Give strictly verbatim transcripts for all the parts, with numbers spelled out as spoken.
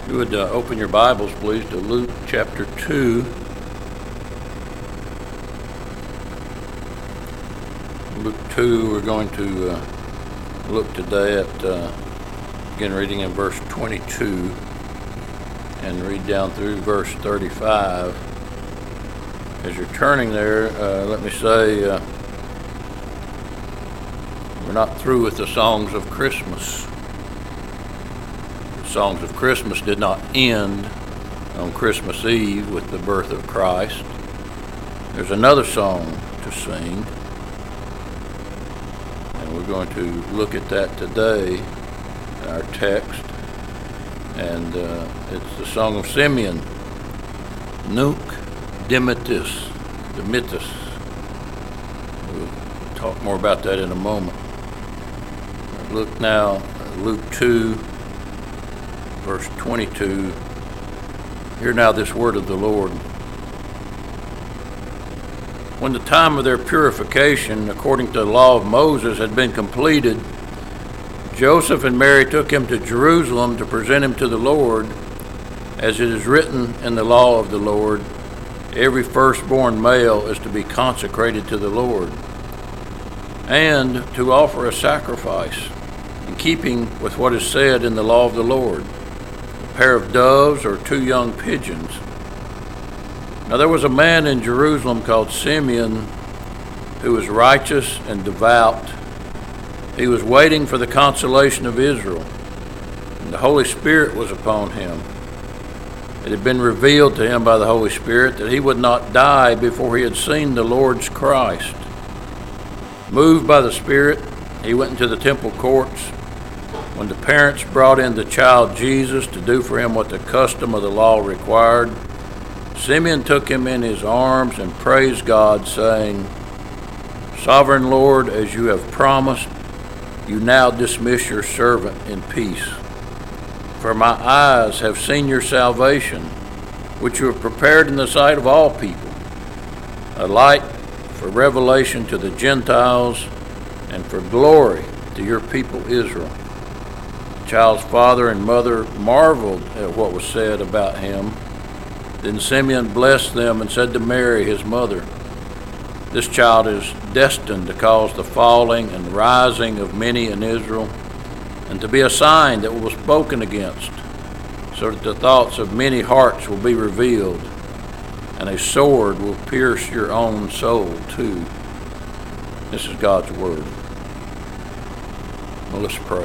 You would uh, open your Bibles, please, to Luke chapter two. Luke two, we're going to uh, look today at, uh, again, reading in verse twenty-two and read down through verse thirty-five. As you're turning there, uh, let me say uh, we're not through with the songs of Christmas. The songs of Christmas did not end on Christmas Eve with the birth of Christ. There's another song to sing, and we're going to look at that today in our text. And uh, it's the song of Simeon, Nunc Dimittis, Dimittis. We'll talk more about that in a moment. Look now at Luke two, verse twenty-two. Hear now this word of the Lord. When the time of their purification, according to the law of Moses, had been completed, Joseph and Mary took him to Jerusalem to present him to the Lord, as it is written in the law of the Lord, every firstborn male is to be consecrated to the Lord, and to offer a sacrifice, in keeping with what is said in the law of the Lord, a pair of doves or two young pigeons. Now there was a man in Jerusalem called Simeon, who was righteous and devout. He was waiting for the consolation of Israel, and the Holy Spirit was upon him. It had been revealed to him by the Holy Spirit that he would not die before he had seen the Lord's Christ. Moved by the Spirit, he went into the temple courts. When the parents brought in the child Jesus to do for him what the custom of the law required, Simeon took him in his arms and praised God, saying, Sovereign Lord, as you have promised, you now dismiss your servant in peace. For my eyes have seen your salvation, which you have prepared in the sight of all people, a light for revelation to the Gentiles and for glory to your people Israel. The child's father and mother marveled at what was said about him. Then Simeon blessed them and said to Mary, his mother, This child is destined to cause the falling and rising of many in Israel, and to be a sign that will be spoken against, so that the thoughts of many hearts will be revealed, and a sword will pierce your own soul too. This is God's word. Well, let's pray.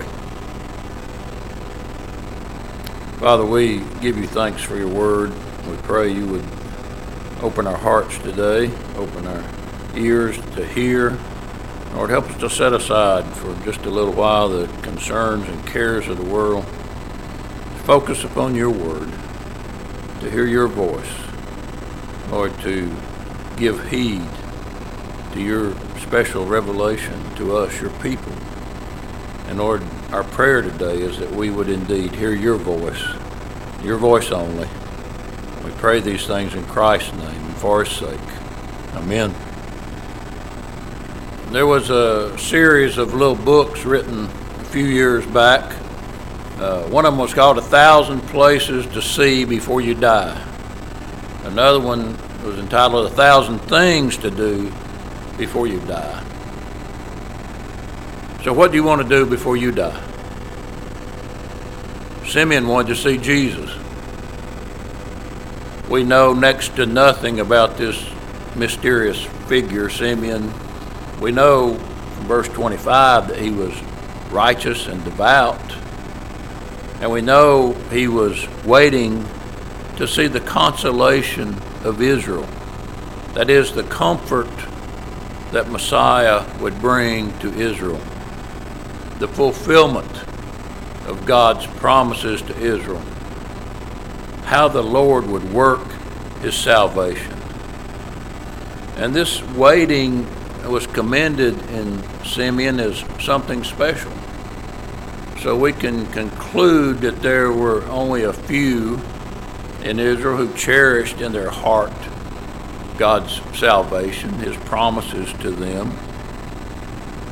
Father, we give you thanks for your word. We pray you would open our hearts today, open our ears to hear. Lord, help us to set aside for just a little while the concerns and cares of the world. Focus upon your word, to hear your voice. Lord, to give heed to your special revelation to us, your people. And Lord, our prayer today is that we would indeed hear your voice, your voice only. We pray these things in Christ's name and for his sake. Amen. There was a series of little books written a few years back. Uh, one of them was called A Thousand Places to See Before You Die. Another one was entitled A Thousand Things to Do Before You Die. So what do you want to do before you die? Simeon wanted to see Jesus. We know next to nothing about this mysterious figure, Simeon. We know from verse twenty-five that he was righteous and devout. And we know he was waiting to see the consolation of Israel. That is, the comfort that Messiah would bring to Israel. The fulfillment of God's promises to Israel. How the Lord would work his salvation. And this waiting was commended in Simeon as something special. So we can conclude that there were only a few in Israel who cherished in their heart God's salvation, his promises to them,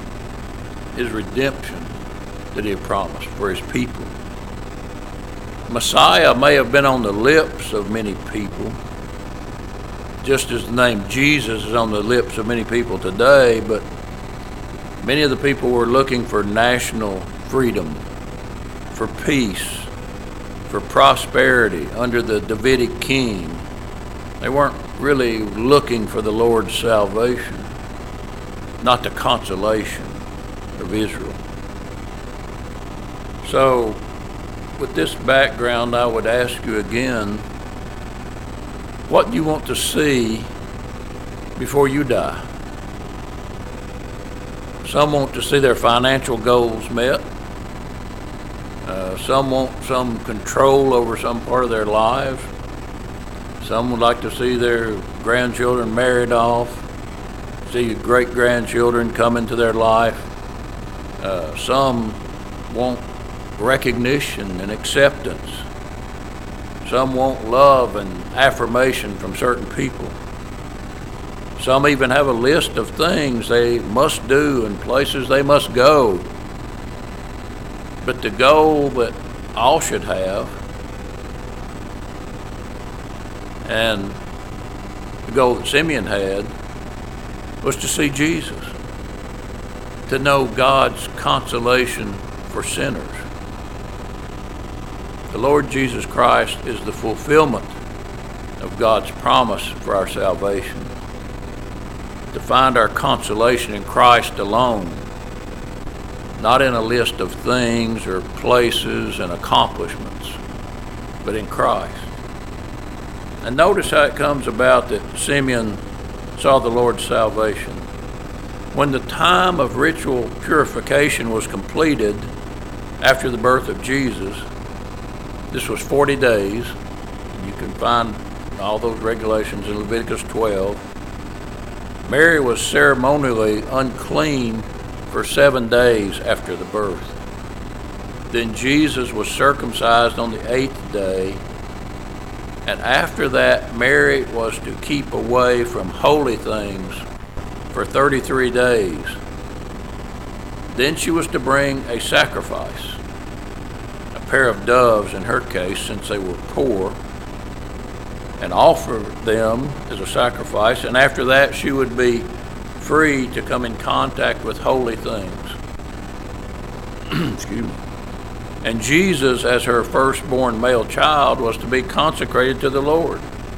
his redemption that he had promised for his people. Messiah may have been on the lips of many people, just as the name Jesus is on the lips of many people today, but many of the people were looking for national freedom, for peace, for prosperity under the Davidic king. They weren't really looking for the Lord's salvation, not the consolation of Israel. So, with this background, I would ask you again, what do you want to see before you die? Some want to see their financial goals met. Uh, some want some control over some part of their lives. Some would like to see their grandchildren married off, see great-grandchildren come into their life. Uh, some want recognition and acceptance. Some want love and affirmation from certain people. Some even have a list of things they must do and places they must go. But the goal that all should have, and the goal that Simeon had, was to see Jesus, to know God's consolation for sinners. The Lord Jesus Christ is the fulfillment of God's promise for our salvation, to find our consolation in Christ alone, not in a list of things or places and accomplishments, but in Christ. And notice how it comes about that Simeon saw the Lord's salvation. When the time of ritual purification was completed after the birth of Jesus, this was forty days. You can find all those regulations in Leviticus twelve. Mary was ceremonially unclean for seven days after the birth. Then Jesus was circumcised on the eighth day, and after that Mary was to keep away from holy things for thirty-three days. Then she was to bring a sacrifice, a pair of doves in her case, since they were poor, and offer them as a sacrifice, and after that she would be free to come in contact with holy things. Excuse me. And Jesus, as her firstborn male child, was to be consecrated to the Lord.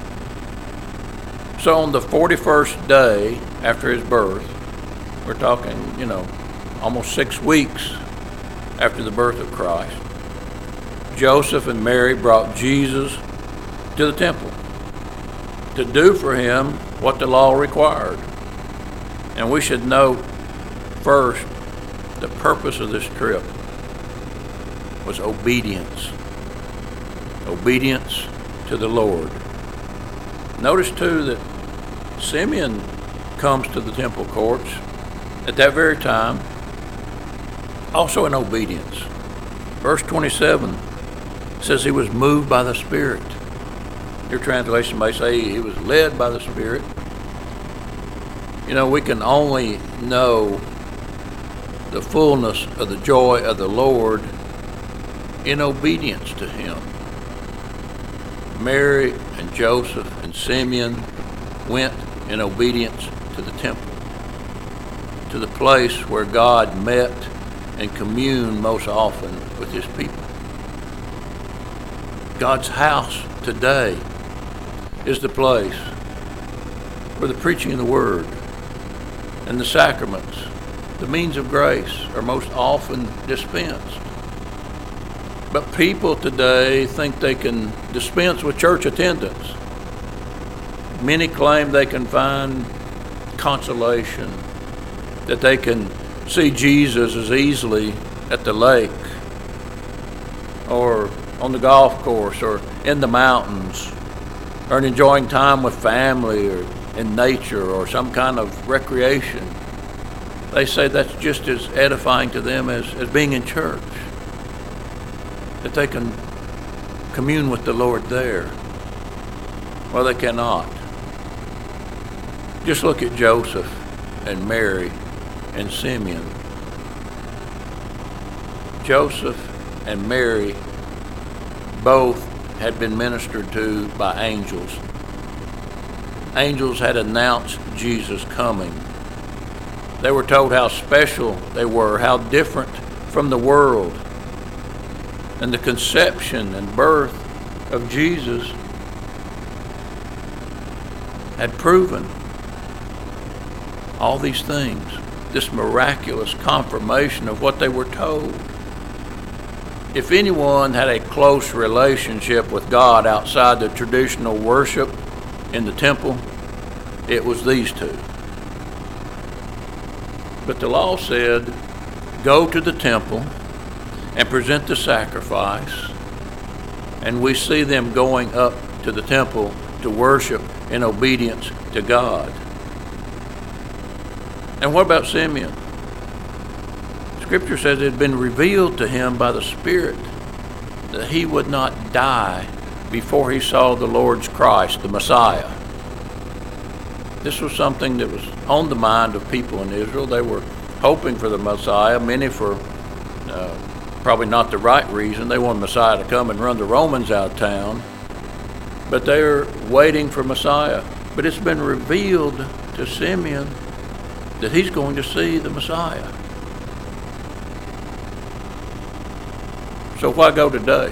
So on the forty-first day after his birth, we're talking, you know, almost six weeks after the birth of Christ, Joseph and Mary brought Jesus to the temple to do for him what the law required. And we should note first, the purpose of this trip was obedience. Obedience to the Lord. Notice too that Simeon comes to the temple courts at that very time, also in obedience. Verse twenty-seven says he was moved by the Spirit. Your translation may say he was led by the Spirit. You know, we can only know the fullness of the joy of the Lord in obedience to him. Mary and Joseph and Simeon went in obedience to the temple, to the place where God met and communed most often with his people. God's house today is the place where the preaching of the Word and the sacraments, the means of grace, are most often dispensed. But people today think they can dispense with church attendance. Many claim they can find consolation, that they can see Jesus as easily at the lake or on the golf course or in the mountains or in enjoying time with family or in nature or some kind of recreation. They say that's just as edifying to them as, as being in church, that they can commune with the Lord there. Well, they cannot. Just look at Joseph and Mary and Simeon. Joseph and Mary both had been ministered to by angels. Angels had announced Jesus' coming. They were told how special they were, how different from the world. And the conception and birth of Jesus had proven all these things, this miraculous confirmation of what they were told. If anyone had a close relationship with God outside the traditional worship in the temple, it was these two. But the law said, go to the temple and present the sacrifice. And we see them going up to the temple to worship in obedience to God. And what about Simeon? Scripture says it had been revealed to him by the Spirit that he would not die before he saw the Lord's Christ, the Messiah. This was something that was on the mind of people in Israel. They were hoping for the Messiah, many for uh, probably not the right reason. They wanted Messiah to come and run the Romans out of town. But they are waiting for Messiah. But it's been revealed to Simeon that he's going to see the Messiah. So why go today?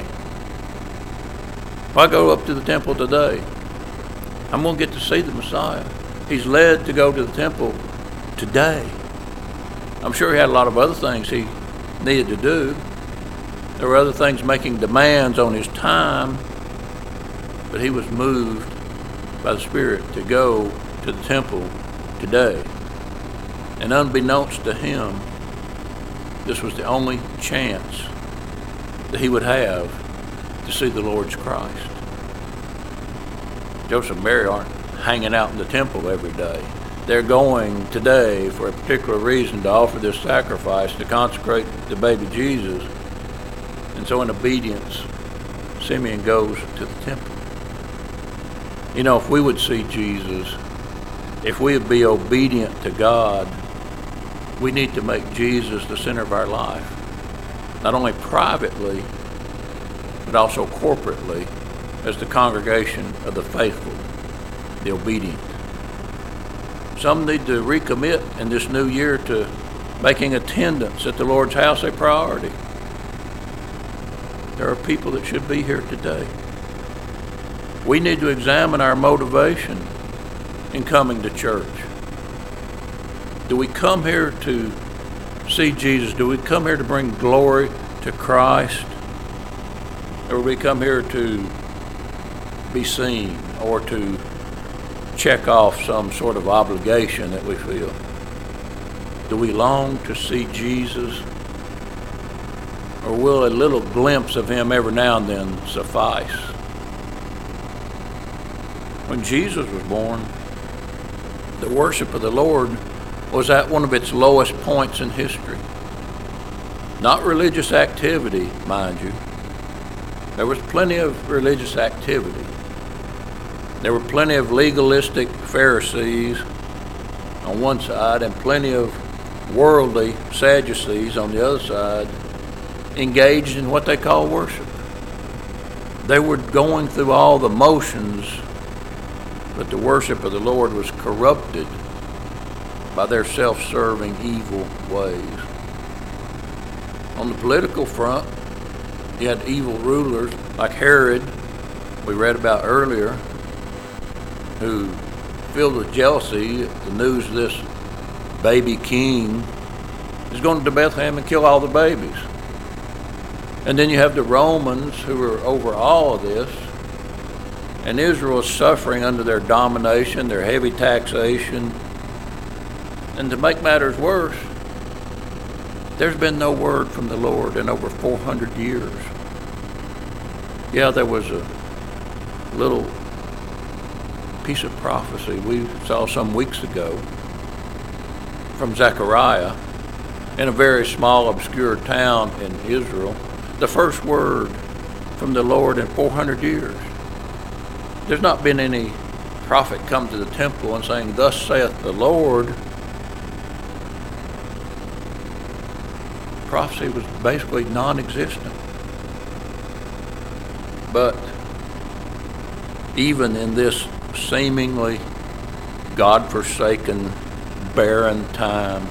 Why go up to the temple today? I'm going to get to see the Messiah. He's led to go to the temple today. I'm sure he had a lot of other things he needed to do. There were other things making demands on his time, but he was moved by the Spirit to go to the temple today. And unbeknownst to him, this was the only chance that he would have to see the Lord's Christ. Joseph and Mary aren't hanging out in the temple every day. They're going today for a particular reason to offer this sacrifice, to consecrate the baby Jesus. And so in obedience, Simeon goes to the temple. You know, if we would see Jesus, if we would be obedient to God, we need to make Jesus the center of our life. Not only privately, but also corporately as the congregation of the faithful, the obedient. Some need to recommit in this new year to making attendance at the Lord's house a priority. There are people that should be here today. We need to examine our motivation in coming to church. Do we come here to see Jesus? Do we come here to bring glory to Christ? Or do we come here to be seen or to check off some sort of obligation that we feel? Do we long to see Jesus? Or will a little glimpse of him every now and then suffice? When Jesus was born, the worship of the Lord was at one of its lowest points in history. Not religious activity, mind you. There was plenty of religious activity. There were plenty of legalistic Pharisees on one side and plenty of worldly Sadducees on the other side, engaged in what they call worship. They were going through all the motions, but the worship of the Lord was corrupted by their self-serving evil ways. On the political front, you had evil rulers like Herod, we read about earlier, who, filled with jealousy at the news of this baby king, is going to Bethlehem and kill all the babies. And then you have the Romans who are over all of this, and Israel is suffering under their domination, their heavy taxation. And to make matters worse, there's been no word from the Lord in over four hundred years. Yeah, there was a little piece of prophecy we saw some weeks ago from Zechariah in a very small, obscure town in Israel. The first word from the Lord in four hundred years. There's not been any prophet come to the temple and saying, "Thus saith the Lord." Prophecy was basically non-existent. But even in this seemingly God-forsaken, barren time,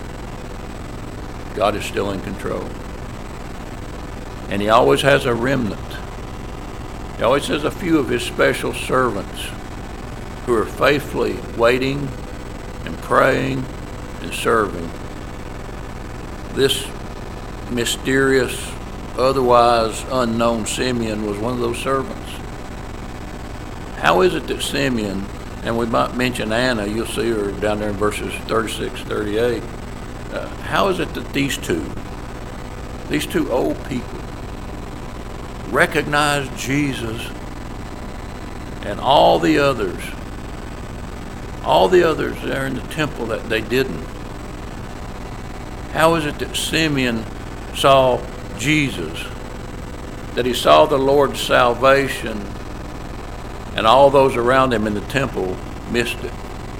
God is still in control. And he always has a remnant. He always has a few of his special servants who are faithfully waiting and praying and serving. This mysterious, otherwise unknown Simeon was one of those servants. How is it that Simeon, and we might mention Anna, you'll see her down there in verses thirty-six, thirty-eight, uh, how is it that these two, these two old people, recognized Jesus and all the others, all the others there in the temple that they didn't? How is it that Simeon saw Jesus, that he saw the Lord's salvation, and all those around him in the temple missed it?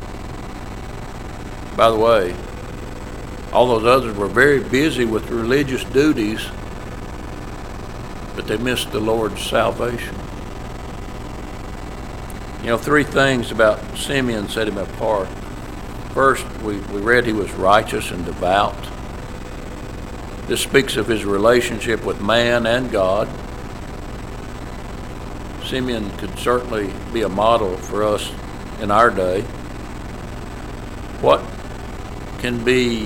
By the way, all those others were very busy with religious duties, but they missed the Lord's salvation. You know, three things about Simeon set him apart. First, we, we read he was righteous and devout. This speaks of his relationship with man and God. Simeon could certainly be a model for us in our day. What can be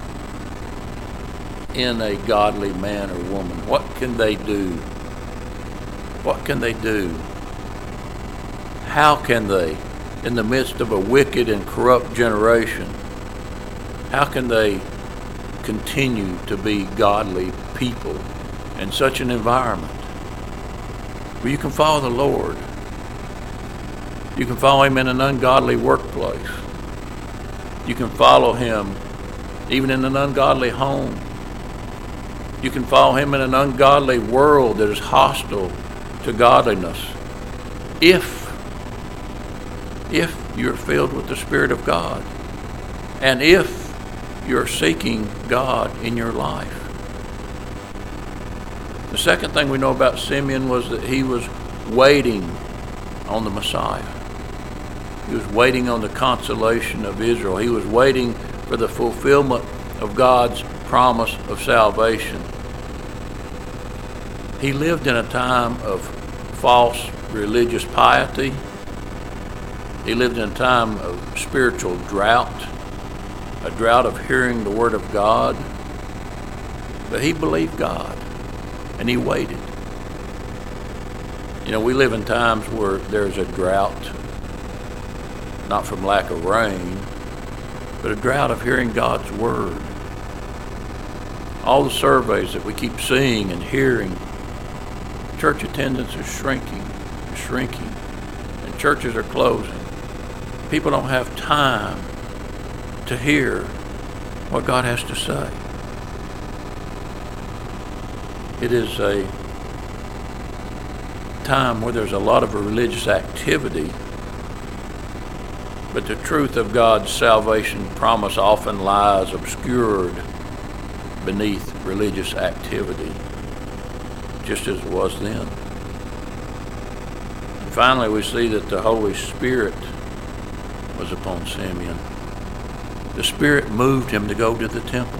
in a godly man or woman? What can they do? What can they do? How can they, in the midst of a wicked and corrupt generation, how can they continue to be godly people in such an environment? Well, you can follow the Lord. You can follow him in an ungodly workplace. You can follow him even in an ungodly home. You can follow him in an ungodly world that is hostile to godliness. If, if you're filled with the Spirit of God, and if you're seeking God in your life. The second thing we know about Simeon was that he was waiting on the Messiah. He was waiting on the consolation of Israel. He was waiting for the fulfillment of God's promise of salvation. He lived in a time of false religious piety. He lived in a time of spiritual drought, a drought of hearing the word of God. But he believed God, and he waited. You know, we live in times where there's a drought, not from lack of rain, but a drought of hearing God's word. All the surveys that we keep seeing and hearing, church attendance is shrinking, shrinking, and churches are closing. People don't have time to hear what God has to say. It is a time where there's a lot of religious activity, but the truth of God's salvation promise often lies obscured beneath religious activity, just as it was then. And finally, we see that the Holy Spirit was upon Simeon. The Spirit moved him to go to the temple.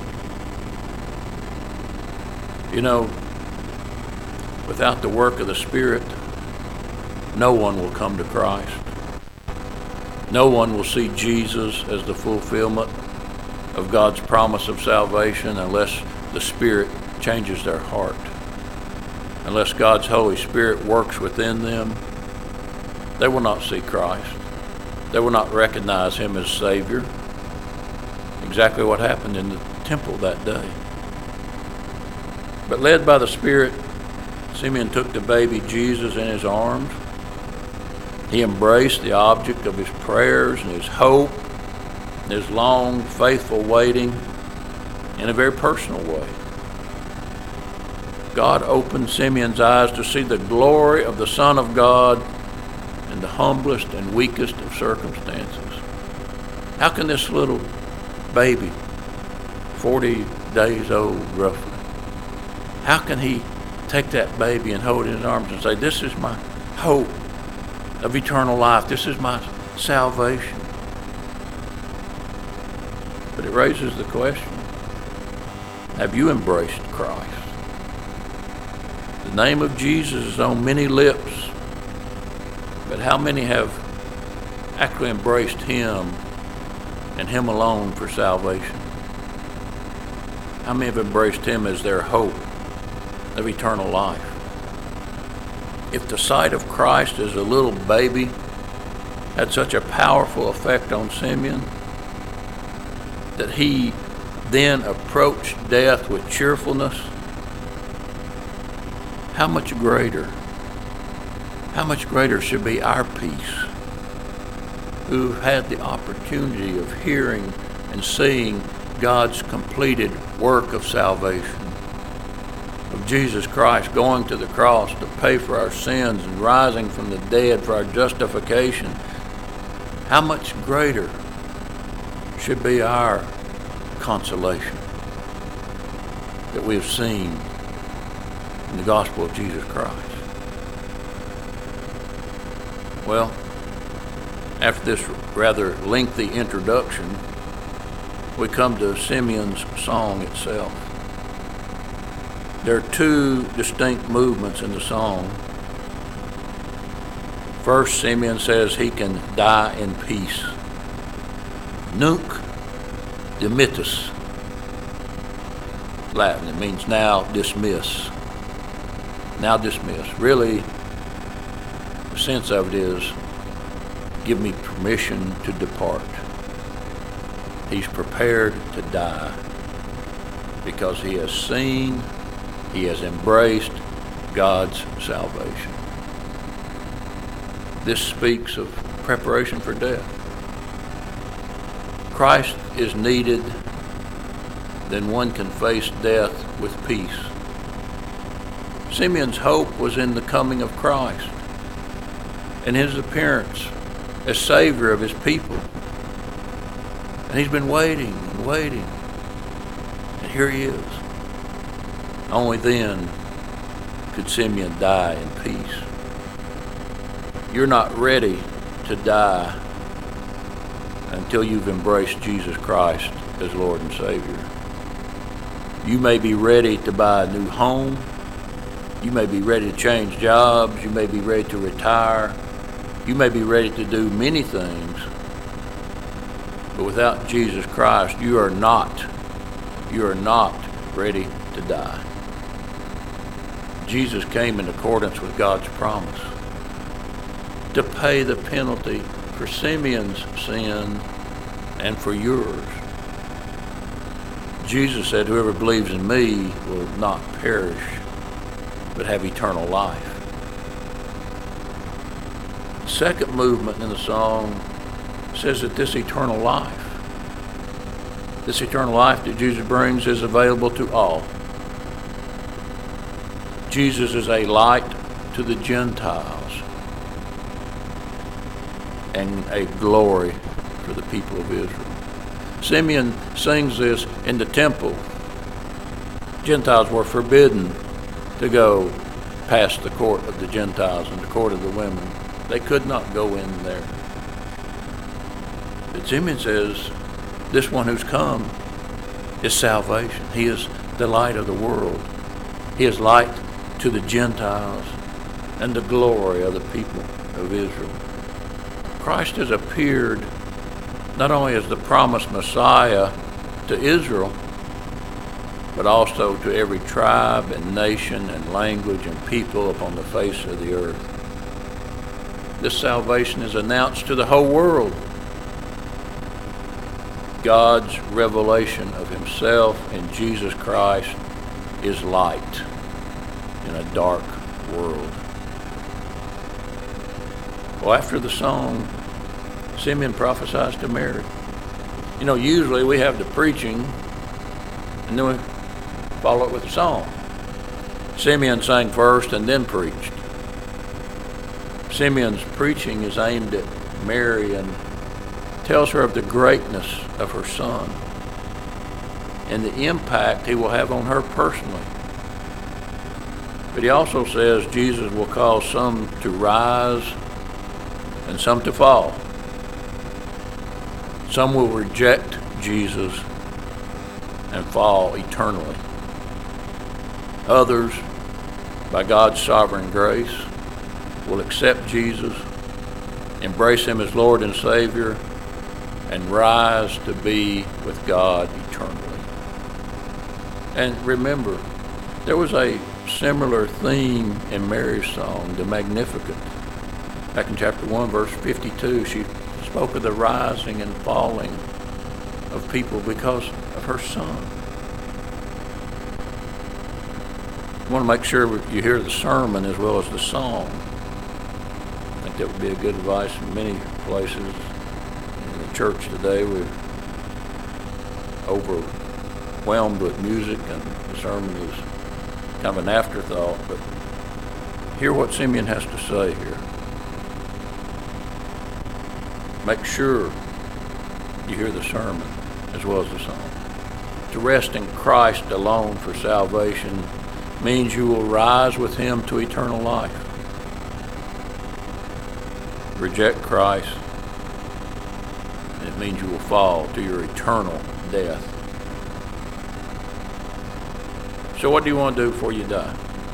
You know, without the work of the Spirit, no one will come to Christ. No one will see Jesus as the fulfillment of God's promise of salvation unless the Spirit changes their heart. Unless God's Holy Spirit works within them, they will not see Christ. They will not recognize him as Savior. Exactly what happened in the temple that day. But led by the Spirit, Simeon took the baby Jesus in his arms. He embraced the object of his prayers and his hope and his long, faithful waiting in a very personal way. God opened Simeon's eyes to see the glory of the Son of God in the humblest and weakest of circumstances. How can this little baby, forty days old roughly, how can he take that baby and hold it in his arms and say, this is my hope of eternal life. This is my salvation. But it raises the question, have you embraced Christ? The name of Jesus is on many lips, but how many have actually embraced him and him alone for salvation? How many have embraced him as their hope of eternal life? If the sight of Christ as a little baby had such a powerful effect on Simeon that he then approached death with cheerfulness, how much greater, how much greater should be our peace, who've had the opportunity of hearing and seeing God's completed work of salvation, of Jesus Christ going to the cross to pay for our sins and rising from the dead for our justification. How much greater should be our consolation that we have seen in the gospel of Jesus Christ. Well, after this rather lengthy introduction, we come to Simeon's song itself. There are two distinct movements in the song. First, Simeon says he can die in peace. Nunc dimittis. Latin, it means now dismiss. Now dismiss. Really, the sense of it is, give me permission to depart. He's prepared to die because he has seen, he has embraced God's salvation. This speaks of preparation for death. Christ is needed, then one can face death with peace. Simeon's hope was in the coming of Christ and his appearance as Savior of his people. And he's been waiting and waiting. And here he is. Only then could Simeon die in peace. You're not ready to die until you've embraced Jesus Christ as Lord and Savior. You may be ready to buy a new home. You may be ready to change jobs. You may be ready to retire. You may be ready to do many things. But without Jesus Christ, you are not, you are not ready to die. Jesus came in accordance with God's promise to pay the penalty for Simeon's sin and for yours. Jesus said, whoever believes in me will not perish, but have eternal life. The second movement in the song says that this eternal life, this eternal life that Jesus brings is available to all. Jesus is a light to the Gentiles and a glory for the people of Israel. Simeon sings this in the temple. Gentiles were forbidden to go past the court of the Gentiles and the court of the women. They could not go in there. But Simeon says, this one who's come is salvation. He is the light of the world. He is light to the Gentiles and the glory of the people of Israel. Christ has appeared not only as the promised Messiah to Israel, but also to every tribe and nation and language and people upon the face of the earth. This salvation is announced to the whole world. God's revelation of himself in Jesus Christ is light in a dark world. Well, after the song, Simeon prophesies to Mary. You know, usually we have the preaching and then we follow it with a song. Simeon sang first and then preached. Simeon's preaching is aimed at Mary and tells her of the greatness of her son and the impact he will have on her personally. But he also says Jesus will cause some to rise and some to fall. Some will reject Jesus and fall eternally. Others, by God's sovereign grace, will accept Jesus, embrace him as Lord and Savior, and rise to be with God eternally. And remember, there was a similar theme in Mary's song, the Magnificat. Back in chapter one, verse fifty-two, she spoke of the rising and falling of people because of her son. I want to make sure you hear the sermon as well as the song. I think that would be a good advice in many places. In the church today, we're overwhelmed with music, and the sermon is kind of an afterthought, but hear what Simeon has to say here. Make sure you hear the sermon as well as the song. To rest in Christ alone for salvation means you will rise with him to eternal life. Reject Christ, and it means you will fall to your eternal death. So what do you want to do before you die?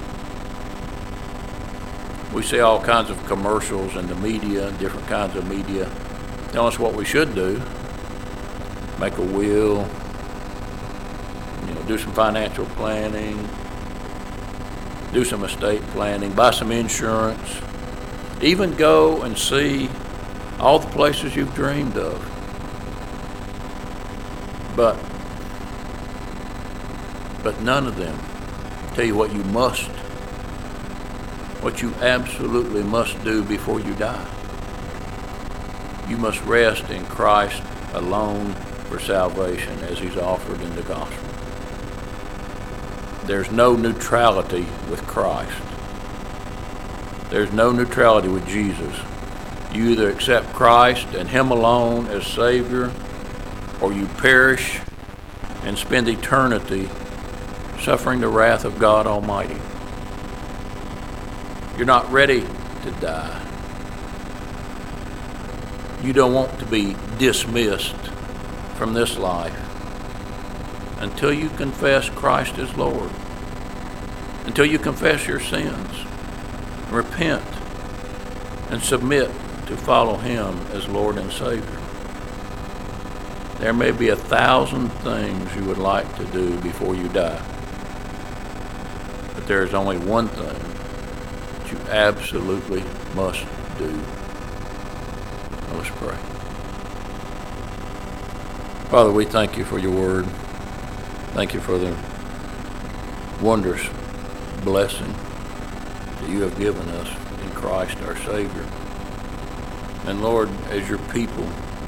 We see all kinds of commercials in the media, different kinds of media, telling us what we should do. Make a will, you know, do some financial planning, do some estate planning, buy some insurance, even go and see all the places you've dreamed of. But But none of them tell you what you must, what you absolutely must do before you die. You must rest in Christ alone for salvation as he's offered in the gospel. There's no neutrality with Christ. There's no neutrality with Jesus. You either accept Christ and him alone as Savior, or you perish and spend eternity suffering the wrath of God Almighty. You're not ready to die. You don't want to be dismissed from this life until you confess Christ as Lord, until you confess your sins, repent, and submit to follow him as Lord and Savior. There may be a thousand things you would like to do before you die, but there is only one thing that you absolutely must do. Let's pray. Father, we thank you for your word. Thank you for the wondrous blessing that you have given us in Christ our Savior. And Lord, as your people,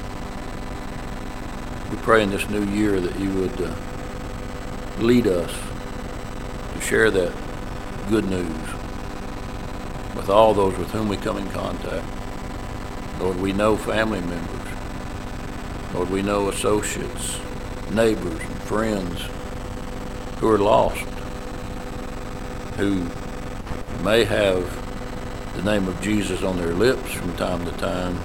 we pray in this new year that you would uh, lead us to share that good news with all those with whom we come in contact. Lord, we know family members. Lord, we know associates, neighbors, and friends who are lost, who may have the name of Jesus on their lips from time to time,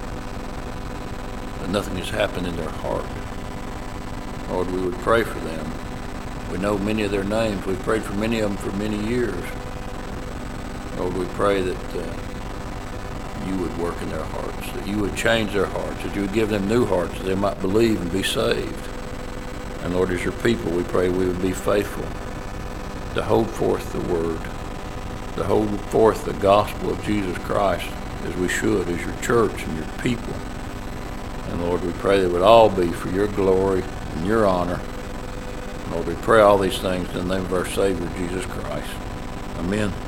but nothing has happened in their heart. Lord, we would pray for them. We know many of their names. We've prayed for many of them for many years. Lord, we pray that uh, you would work in their hearts, that you would change their hearts, that you would give them new hearts, that they might believe and be saved. And Lord, as your people, we pray we would be faithful to hold forth the word, to hold forth the gospel of Jesus Christ as we should, as your church and your people. And Lord, we pray that it would all be for your glory and your honor. Lord, we pray all these things in the name of our Savior, Jesus Christ. Amen.